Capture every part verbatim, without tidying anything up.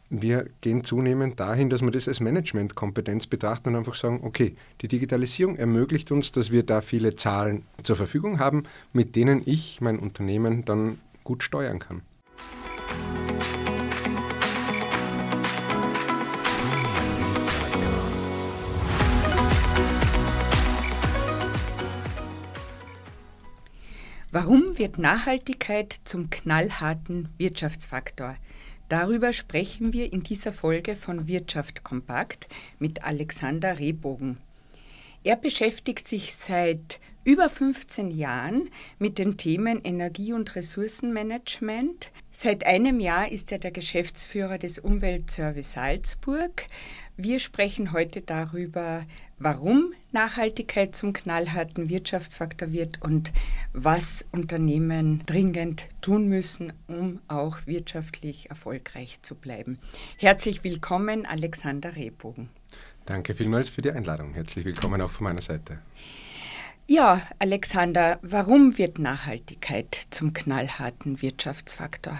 wir gehen zunehmend dahin, dass wir das als Managementkompetenz betrachten und einfach sagen, okay, die Digitalisierung ermöglicht uns, dass wir da viele Zahlen zur Verfügung haben, mit denen ich mein Unternehmen dann gut steuern kann. Warum wird Nachhaltigkeit zum knallharten Wirtschaftsfaktor? Darüber sprechen wir in dieser Folge von Wirtschaft kompakt mit Alexander Rehbogen. Er beschäftigt sich seit über fünfzehn Jahren mit den Themen Energie- und Ressourcenmanagement. Seit einem Jahr ist er der Geschäftsführer des Umweltservice Salzburg. Wir sprechen heute darüber, warum Nachhaltigkeit zum knallharten Wirtschaftsfaktor wird und was Unternehmen dringend tun müssen, um auch wirtschaftlich erfolgreich zu bleiben. Herzlich willkommen, Alexander Rehbogen. Danke vielmals für die Einladung. Herzlich willkommen auch von meiner Seite. Ja, Alexander, warum wird Nachhaltigkeit zum knallharten Wirtschaftsfaktor?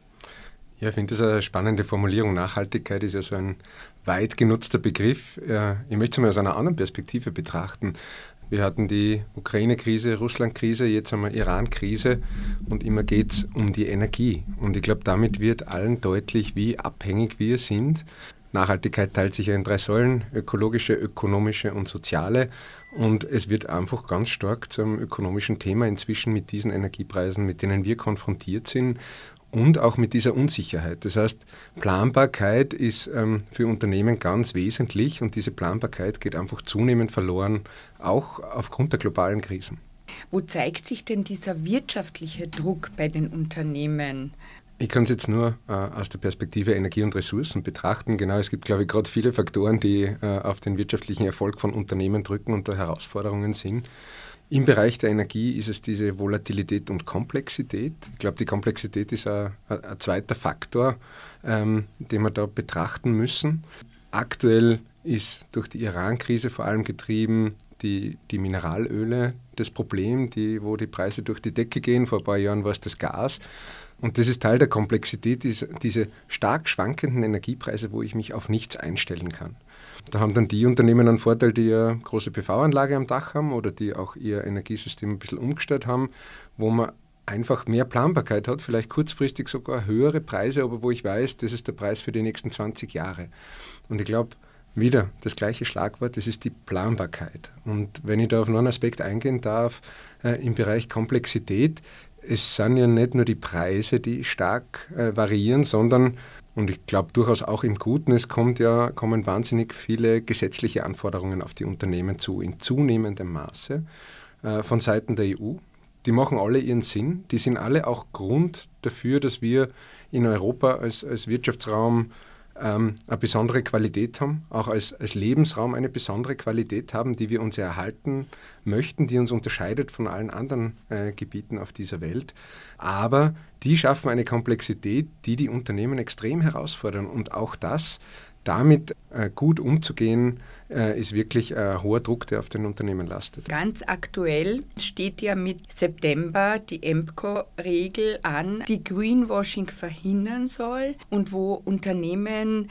Ja, ich finde das eine spannende Formulierung. Nachhaltigkeit ist ja so ein weit genutzter Begriff. Ich möchte es mal aus einer anderen Perspektive betrachten. Wir hatten die Ukraine-Krise, Russland-Krise, jetzt haben wir Iran-Krise und immer geht es um die Energie. Und ich glaube, damit wird allen deutlich, wie abhängig wir sind. Nachhaltigkeit teilt sich ja in drei Säulen, ökologische, ökonomische und soziale. Und es wird einfach ganz stark zum ökonomischen Thema inzwischen mit diesen Energiepreisen, mit denen wir konfrontiert sind. Und auch mit dieser Unsicherheit. Das heißt, Planbarkeit ist ähm, für Unternehmen ganz wesentlich und diese Planbarkeit geht einfach zunehmend verloren, auch aufgrund der globalen Krisen. Wo zeigt sich denn dieser wirtschaftliche Druck bei den Unternehmen? Ich kann es jetzt nur äh, aus der Perspektive Energie und Ressourcen betrachten. Genau, es gibt, glaube ich, gerade viele Faktoren, die äh, auf den wirtschaftlichen Erfolg von Unternehmen drücken und da Herausforderungen sind. Im Bereich der Energie ist es diese Volatilität und Komplexität. Ich glaube, die Komplexität ist ein, ein zweiter Faktor, ähm, den wir da betrachten müssen. Aktuell ist durch die Iran-Krise vor allem getrieben die, die Mineralöle das Problem, die, wo die Preise durch die Decke gehen. Vor ein paar Jahren war es das Gas. Und das ist Teil der Komplexität, diese, diese stark schwankenden Energiepreise, wo ich mich auf nichts einstellen kann. Da haben dann die Unternehmen einen Vorteil, die eine große P V-Anlage am Dach haben oder die auch ihr Energiesystem ein bisschen umgestellt haben, wo man einfach mehr Planbarkeit hat, vielleicht kurzfristig sogar höhere Preise, aber wo ich weiß, das ist der Preis für die nächsten zwanzig Jahre. Und ich glaube, wieder das gleiche Schlagwort, das ist die Planbarkeit. Und wenn ich da auf noch einen Aspekt eingehen darf, äh, im Bereich Komplexität, es sind ja nicht nur die Preise, die stark äh, variieren, sondern, und ich glaube durchaus auch im Guten, es kommt ja, kommen wahnsinnig viele gesetzliche Anforderungen auf die Unternehmen zu, in zunehmendem Maße äh, von Seiten der E U. Die machen alle ihren Sinn, die sind alle auch Grund dafür, dass wir in Europa als, als Wirtschaftsraum ähm, eine besondere Qualität haben, auch als, als Lebensraum eine besondere Qualität haben, die wir uns erhalten möchten, die uns unterscheidet von allen anderen äh, Gebieten auf dieser Welt. Aber die schaffen eine Komplexität, die die Unternehmen extrem herausfordern. Und auch das, damit äh, gut umzugehen, äh, ist wirklich ein hoher Druck, der auf den Unternehmen lastet. Ganz aktuell steht ja mit September die E M C O-Regel an, die Greenwashing verhindern soll und wo Unternehmen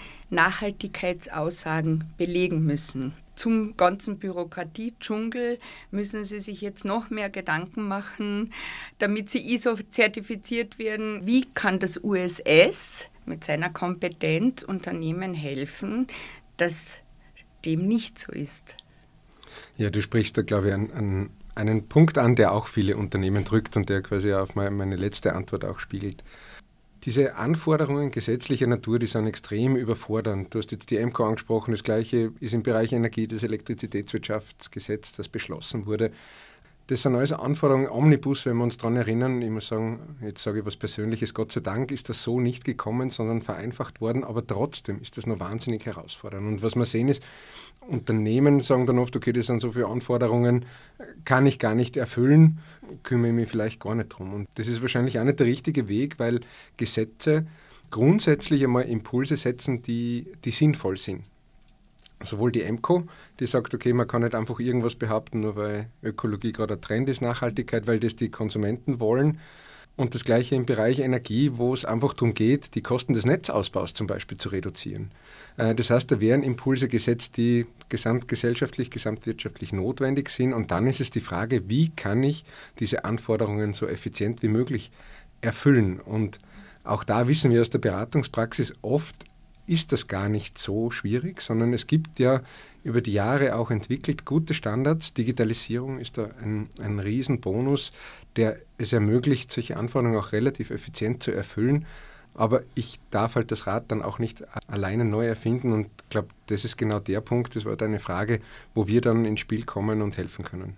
Nachhaltigkeitsaussagen belegen müssen. Zum ganzen Bürokratie-Dschungel müssen sie sich jetzt noch mehr Gedanken machen, damit sie I S O-zertifiziert werden. Wie kann das U S S mit seiner Kompetenz Unternehmen helfen, dass dem nicht so ist? Ja, du sprichst da, glaube ich, an, an einen Punkt an, der auch viele Unternehmen drückt und der quasi auf meine, meine letzte Antwort auch spiegelt. Diese Anforderungen gesetzlicher Natur, die sind extrem überfordernd. Du hast jetzt die E M C O angesprochen, das Gleiche ist im Bereich Energie, das Elektrizitätswirtschaftsgesetz, das beschlossen wurde. Das sind alles Anforderungen Omnibus, wenn wir uns daran erinnern. Ich muss sagen, jetzt sage ich was Persönliches, Gott sei Dank ist das so nicht gekommen, sondern vereinfacht worden, aber trotzdem ist das noch wahnsinnig herausfordernd. Und was wir sehen ist, Unternehmen sagen dann oft, okay, das sind so viele Anforderungen, kann ich gar nicht erfüllen, kümmere ich mich vielleicht gar nicht drum. Und das ist wahrscheinlich auch nicht der richtige Weg, weil Gesetze grundsätzlich einmal Impulse setzen, die, die sinnvoll sind. Sowohl die E M C O, die sagt, okay, man kann nicht einfach irgendwas behaupten, nur weil Ökologie gerade ein Trend ist, Nachhaltigkeit, weil das die Konsumenten wollen. Und das Gleiche im Bereich Energie, wo es einfach darum geht, die Kosten des Netzausbaus zum Beispiel zu reduzieren. Das heißt, da werden Impulse gesetzt, die gesamtgesellschaftlich, gesamtwirtschaftlich notwendig sind. Und dann ist es die Frage, wie kann ich diese Anforderungen so effizient wie möglich erfüllen? Und auch da wissen wir aus der Beratungspraxis, oft ist das gar nicht so schwierig, sondern es gibt ja über die Jahre auch entwickelt gute Standards. Digitalisierung ist da ein, ein Riesenbonus, der es ermöglicht, solche Anforderungen auch relativ effizient zu erfüllen. Aber ich darf halt das Rad dann auch nicht alleine neu erfinden und ich glaube, das ist genau der Punkt, das war deine Frage, wo wir dann ins Spiel kommen und helfen können.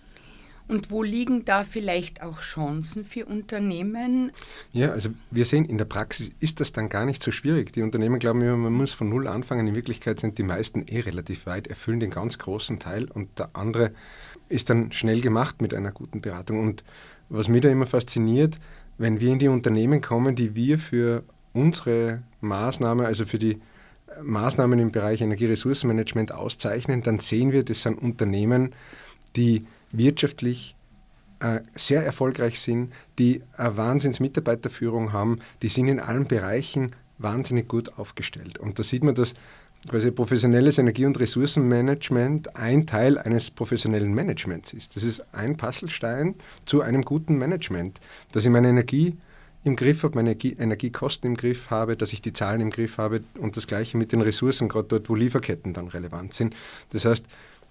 Und wo liegen da vielleicht auch Chancen für Unternehmen? Ja, also wir sehen, in der Praxis ist das dann gar nicht so schwierig. Die Unternehmen glauben immer, man muss von Null anfangen. In Wirklichkeit sind die meisten eh relativ weit, erfüllen den ganz großen Teil und der andere ist dann schnell gemacht mit einer guten Beratung. Und was mich da immer fasziniert, wenn wir in die Unternehmen kommen, die wir für unsere Maßnahme, also für die Maßnahmen im Bereich Energieressourcenmanagement auszeichnen, dann sehen wir, das sind Unternehmen, die wirtschaftlich äh, sehr erfolgreich sind, die eine Wahnsinns-Mitarbeiterführung haben, die sind in allen Bereichen wahnsinnig gut aufgestellt. Und da sieht man, dass quasi professionelles Energie- und Ressourcenmanagement ein Teil eines professionellen Managements ist. Das ist ein Puzzlestein zu einem guten Management, dass ich meine Energie im Griff habe, meine Energie, Energiekosten im Griff habe, dass ich die Zahlen im Griff habe und das Gleiche mit den Ressourcen, gerade dort, wo Lieferketten dann relevant sind. Das heißt,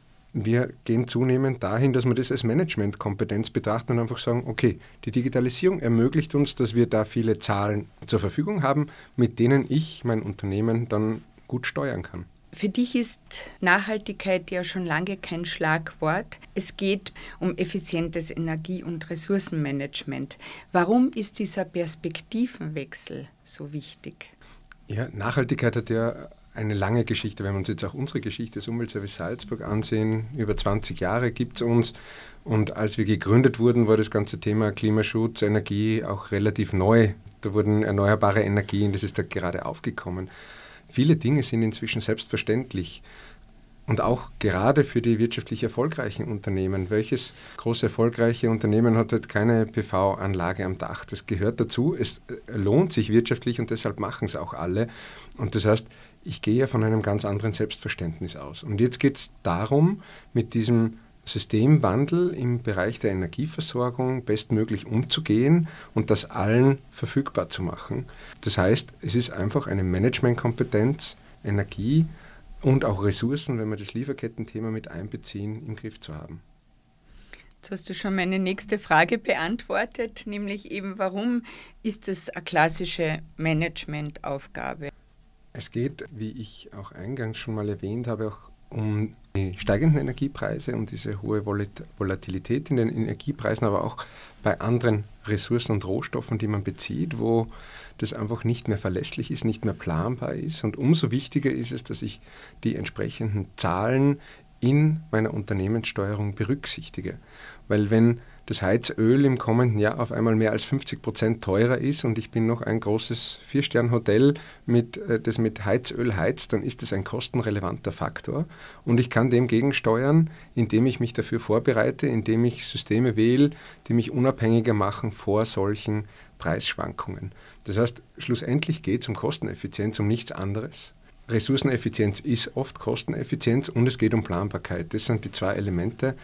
wir gehen zunehmend dahin, dass wir das als Managementkompetenz betrachten und einfach sagen, okay, die Digitalisierung ermöglicht uns, dass wir da viele Zahlen zur Verfügung haben, mit denen ich mein Unternehmen dann gut steuern kann. Für dich ist Nachhaltigkeit ja schon lange kein Schlagwort. Es geht um effizientes Energie- und Ressourcenmanagement. Warum ist dieser Perspektivenwechsel so wichtig? Ja, Nachhaltigkeit hat ja eine lange Geschichte. Wenn wir uns jetzt auch unsere Geschichte des Umweltservice Salzburg ansehen, über zwanzig Jahre gibt es uns. Und als wir gegründet wurden, war das ganze Thema Klimaschutz, Energie auch relativ neu. Da wurden erneuerbare Energien, das ist da gerade aufgekommen. Viele Dinge sind inzwischen selbstverständlich. Und auch gerade für die wirtschaftlich erfolgreichen Unternehmen. Welches große erfolgreiche Unternehmen hat halt keine P V-Anlage am Dach? Das gehört dazu. Es lohnt sich wirtschaftlich und deshalb machen es auch alle. Und das heißt, ich gehe ja von einem ganz anderen Selbstverständnis aus. Und jetzt geht es darum, mit diesem Systemwandel im Bereich der Energieversorgung bestmöglich umzugehen und das allen verfügbar zu machen. Das heißt, es ist einfach eine Managementkompetenz, Energie und auch Ressourcen, wenn wir das Lieferkettenthema mit einbeziehen, im Griff zu haben. Jetzt hast du schon meine nächste Frage beantwortet, nämlich eben, warum ist es eine klassische Managementaufgabe? Es geht, wie ich auch eingangs schon mal erwähnt habe, auch um die steigenden Energiepreise und diese hohe Volatilität in den Energiepreisen, aber auch bei anderen Ressourcen und Rohstoffen, die man bezieht, wo das einfach nicht mehr verlässlich ist, nicht mehr planbar ist. Und umso wichtiger ist es, dass ich die entsprechenden Zahlen in meiner Unternehmenssteuerung berücksichtige. Weil wenn das Heizöl im kommenden Jahr auf einmal mehr als fünfzig Prozent teurer ist und ich bin noch ein großes Vier-Stern-Hotel, mit, das mit Heizöl heizt, dann ist das ein kostenrelevanter Faktor und ich kann dem gegensteuern, indem ich mich dafür vorbereite, indem ich Systeme wähle, die mich unabhängiger machen vor solchen Preisschwankungen. Das heißt, schlussendlich geht es um Kosteneffizienz, um nichts anderes. Ressourceneffizienz ist oft Kosteneffizienz und es geht um Planbarkeit. Das sind die zwei Elemente,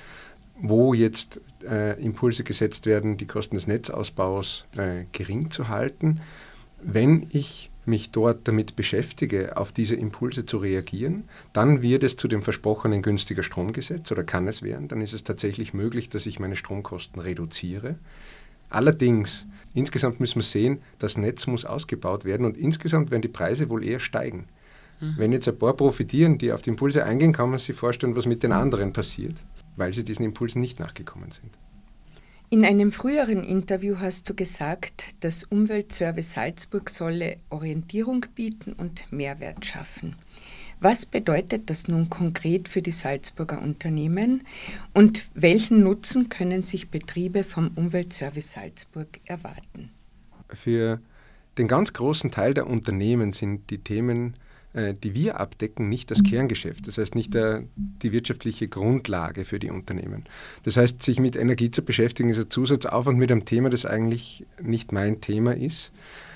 wo jetzt äh, Impulse gesetzt werden, die Kosten des Netzausbaus äh, gering zu halten. Wenn ich mich dort damit beschäftige, auf diese Impulse zu reagieren, dann wird es zu dem versprochenen günstiger Stromgesetz oder kann es werden. Dann ist es tatsächlich möglich, dass ich meine Stromkosten reduziere. Allerdings, insgesamt müssen wir sehen, das Netz muss ausgebaut werden und insgesamt werden die Preise wohl eher steigen. Mhm. Wenn jetzt ein paar profitieren, die auf die Impulse eingehen, kann man sich vorstellen, was mit den anderen passiert, weil sie diesen Impulsen nicht nachgekommen sind. In einem früheren Interview hast du gesagt, das Umweltservice Salzburg solle Orientierung bieten und Mehrwert schaffen. Was bedeutet das nun konkret für die Salzburger Unternehmen und welchen Nutzen können sich Betriebe vom Umweltservice Salzburg erwarten? Für den ganz großen Teil der Unternehmen sind die Themen äh, die wir abdecken, nicht das Kerngeschäft, das heißt nicht der, die wirtschaftliche Grundlage für die Unternehmen. Das heißt, sich mit Energie zu beschäftigen, ist ein Zusatzaufwand mit einem Thema, das eigentlich nicht mein Thema ist.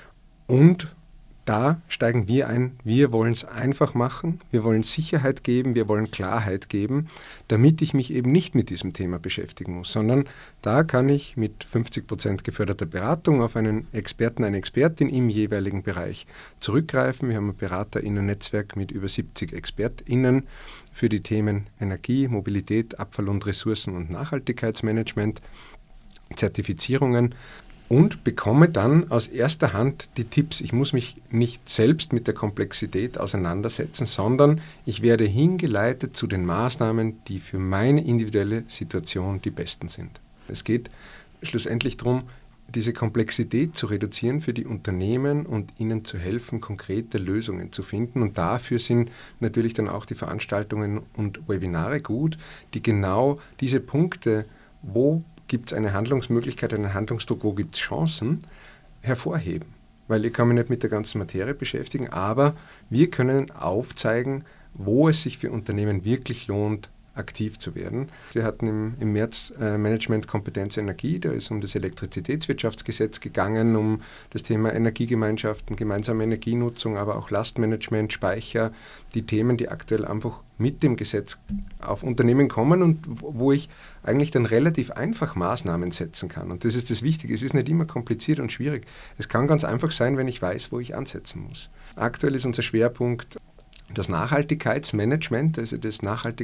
Und da steigen wir ein, wir wollen es einfach machen, wir wollen Sicherheit geben, wir wollen Klarheit geben, damit ich mich eben nicht mit diesem Thema beschäftigen muss, sondern da kann ich mit fünfzig Prozent geförderter Beratung auf einen Experten, eine Expertin im jeweiligen Bereich zurückgreifen. Wir haben ein BeraterInnen-Netzwerk mit über siebzig ExpertInnen für die Themen Energie, Mobilität, Abfall- und Ressourcen- und Nachhaltigkeitsmanagement, Zertifizierungen, und bekomme dann aus erster Hand die Tipps. Ich muss mich nicht selbst mit der Komplexität auseinandersetzen, sondern ich werde hingeleitet zu den Maßnahmen, die für meine individuelle Situation die besten sind. Es geht schlussendlich darum, diese Komplexität zu reduzieren für die Unternehmen und ihnen zu helfen, konkrete Lösungen zu finden. Und dafür sind natürlich dann auch die Veranstaltungen und Webinare gut, die genau diese Punkte, wo gibt es eine Handlungsmöglichkeit, einen Handlungsdruck, wo gibt es Chancen, hervorheben. Weil ich kann mich nicht mit der ganzen Materie beschäftigen, aber wir können aufzeigen, wo es sich für Unternehmen wirklich lohnt, aktiv zu werden. Wir hatten im, im März äh, Management Kompetenz Energie, da ist um das Elektrizitätswirtschaftsgesetz gegangen, um das Thema Energiegemeinschaften, gemeinsame Energienutzung, aber auch Lastmanagement, Speicher, die Themen, die aktuell einfach mit dem Gesetz auf Unternehmen kommen und wo ich eigentlich dann relativ einfach Maßnahmen setzen kann. Und das ist das Wichtige, es ist nicht immer kompliziert und schwierig. Es kann ganz einfach sein, wenn ich weiß, wo ich ansetzen muss. Aktuell ist unser Schwerpunkt das Nachhaltigkeitsmanagement, also das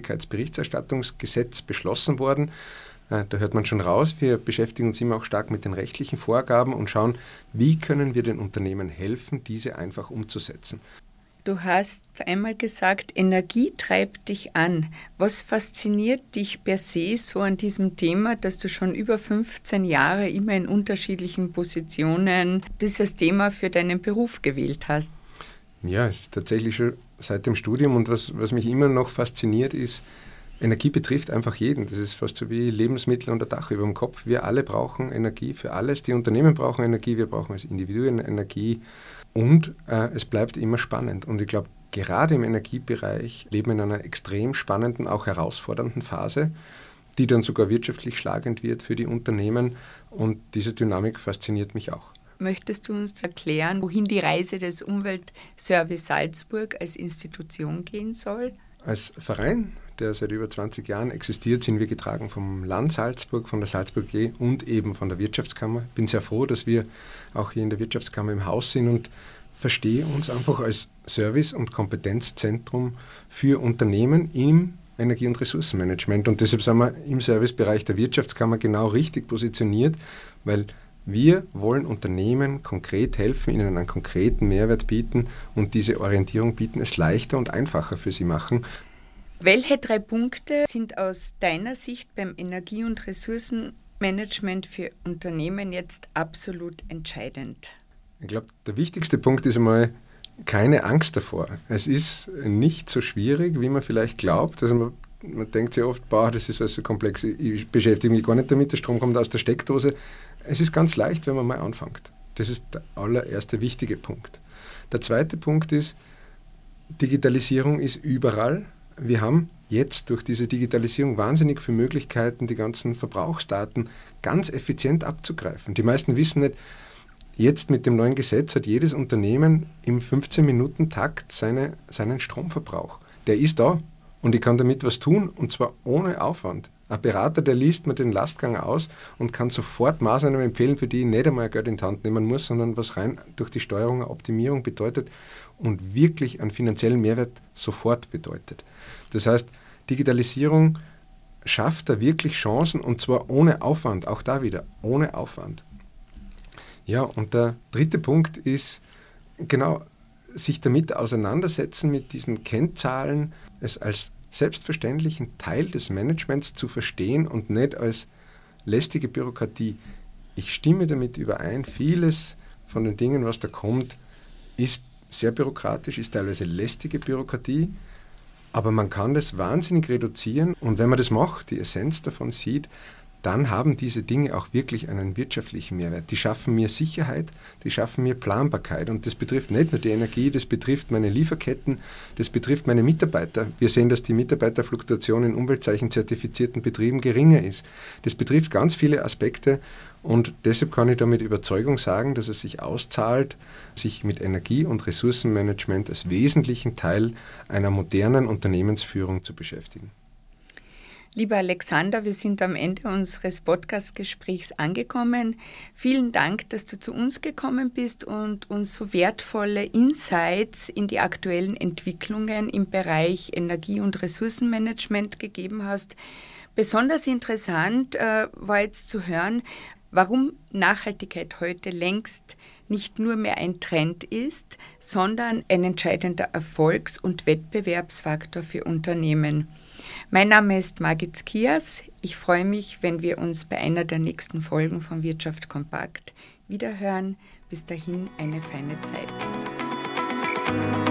Nachhaltigkeitsberichterstattungsgesetz beschlossen worden. Da hört man schon raus, wir beschäftigen uns immer auch stark mit den rechtlichen Vorgaben und schauen, wie können wir den Unternehmen helfen, diese einfach umzusetzen. Du hast einmal gesagt, Energie treibt dich an. Was fasziniert dich per se so an diesem Thema, dass du schon über fünfzehn Jahre immer in unterschiedlichen Positionen dieses Thema für deinen Beruf gewählt hast? Ja, es ist tatsächlich schon seit dem Studium und was, was mich immer noch fasziniert ist, Energie betrifft einfach jeden. Das ist fast so wie Lebensmittel und ein Dach über dem Kopf. Wir alle brauchen Energie für alles. Die Unternehmen brauchen Energie, wir brauchen als Individuen Energie und äh, es bleibt immer spannend. Und ich glaube, gerade im Energiebereich leben wir in einer extrem spannenden, auch herausfordernden Phase, die dann sogar wirtschaftlich schlagend wird für die Unternehmen und diese Dynamik fasziniert mich auch. Möchtest du uns erklären, wohin die Reise des Umweltservice Salzburg als Institution gehen soll? Als Verein, der seit über zwanzig Jahren existiert, sind wir getragen vom Land Salzburg, von der Salzburg A G und eben von der Wirtschaftskammer. Ich bin sehr froh, dass wir auch hier in der Wirtschaftskammer im Haus sind und verstehe uns einfach als Service- und Kompetenzzentrum für Unternehmen im Energie- und Ressourcenmanagement. Und deshalb sind wir im Servicebereich der Wirtschaftskammer genau richtig positioniert, weil wir wollen Unternehmen konkret helfen, ihnen einen konkreten Mehrwert bieten und diese Orientierung bieten, es leichter und einfacher für sie machen. Welche drei Punkte sind aus deiner Sicht beim Energie- und Ressourcenmanagement für Unternehmen jetzt absolut entscheidend? Ich glaube, der wichtigste Punkt ist einmal keine Angst davor. Es ist nicht so schwierig, wie man vielleicht glaubt. Also man, man denkt sich oft, boah, das ist also komplex, ich beschäftige mich gar nicht damit, der Strom kommt aus der Steckdose. Es ist ganz leicht, wenn man mal anfängt. Das ist der allererste wichtige Punkt. Der zweite Punkt ist, Digitalisierung ist überall. Wir haben jetzt durch diese Digitalisierung wahnsinnig viele Möglichkeiten, die ganzen Verbrauchsdaten ganz effizient abzugreifen. Die meisten wissen nicht, jetzt mit dem neuen Gesetz hat jedes Unternehmen im fünfzehn-Minuten-Takt seine, seinen Stromverbrauch. Der ist da und ich kann damit was tun und zwar ohne Aufwand. Ein Berater, der liest mir den Lastgang aus und kann sofort Maßnahmen empfehlen, für die ich nicht einmal Geld in die Hand nehmen muss, sondern was rein durch die Steuerung eine Optimierung bedeutet und wirklich einen finanziellen Mehrwert sofort bedeutet. Das heißt, Digitalisierung schafft da wirklich Chancen und zwar ohne Aufwand, auch da wieder, ohne Aufwand. Ja, und der dritte Punkt ist, genau, sich damit auseinandersetzen, mit diesen Kennzahlen, es als selbstverständlichen Teil des Managements zu verstehen und nicht als lästige Bürokratie. Ich stimme damit überein, vieles von den Dingen, was da kommt, ist sehr bürokratisch, ist teilweise lästige Bürokratie, aber man kann das wahnsinnig reduzieren und wenn man das macht, die Essenz davon sieht, dann haben diese Dinge auch wirklich einen wirtschaftlichen Mehrwert. Die schaffen mir Sicherheit, die schaffen mir Planbarkeit. Und das betrifft nicht nur die Energie, das betrifft meine Lieferketten, das betrifft meine Mitarbeiter. Wir sehen, dass die Mitarbeiterfluktuation in umweltzeichenzertifizierten Betrieben geringer ist. Das betrifft ganz viele Aspekte und deshalb kann ich da mit Überzeugung sagen, dass es sich auszahlt, sich mit Energie- und Ressourcenmanagement als wesentlichen Teil einer modernen Unternehmensführung zu beschäftigen. Lieber Alexander, wir sind am Ende unseres Podcast-Gesprächs angekommen. Vielen Dank, dass du zu uns gekommen bist und uns so wertvolle Insights in die aktuellen Entwicklungen im Bereich Energie- und Ressourcenmanagement gegeben hast. Besonders interessant äh, war jetzt zu hören, warum Nachhaltigkeit heute längst nicht nur mehr ein Trend ist, sondern ein entscheidender Erfolgs- und Wettbewerbsfaktor für Unternehmen. Mein Name ist Margit Skias. Ich freue mich, wenn wir uns bei einer der nächsten Folgen von Wirtschaft kompakt wiederhören. Bis dahin eine feine Zeit.